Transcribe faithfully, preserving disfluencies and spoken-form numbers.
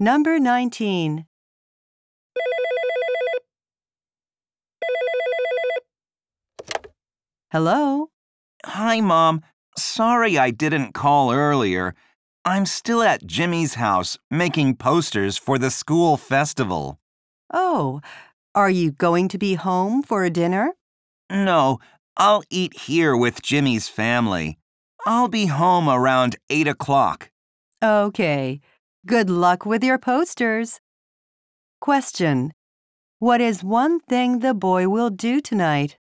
Number nineteen. Hello? Hi, Mom. Sorry I didn't call earlier. I'm still at Jimmy's house making posters for the school festival. Oh, are you going to be home for a dinner? No, I'll eat here with Jimmy's family. I'll be home around eight o'clock. Okay. Good luck with your posters. Question. What is one thing the boy will do tonight?